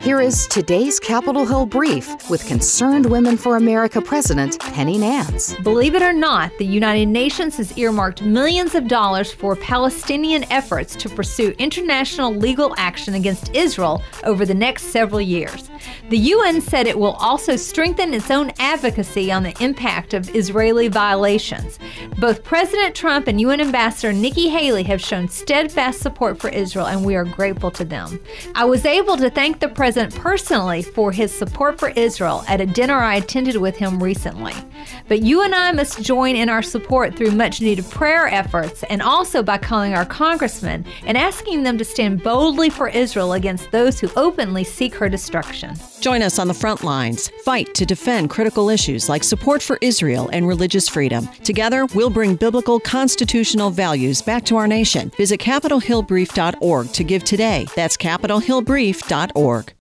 Here is today's Capitol Hill Brief with Concerned Women for America President Penny Nance. Believe it or not, the United Nations has earmarked millions of dollars for Palestinian efforts to pursue international legal action against Israel over the next several years. The UN said it will also strengthen its own advocacy on the impact of Israeli violations. Both President Trump and UN Ambassador Nikki Haley have shown steadfast support for Israel, and we are grateful to them. I was able to thank the President personally for his support for Israel at a dinner I attended with him recently. But you and I must join in our support through much-needed prayer efforts and also by calling our congressmen and asking them to stand boldly for Israel against those who openly seek her destruction. Join us on the front lines. Fight to defend critical issues like support for Israel and religious freedom. Together, we'll bring biblical constitutional values back to our nation. Visit CapitolHillBrief.org to give today. That's CapitolHillBrief.org.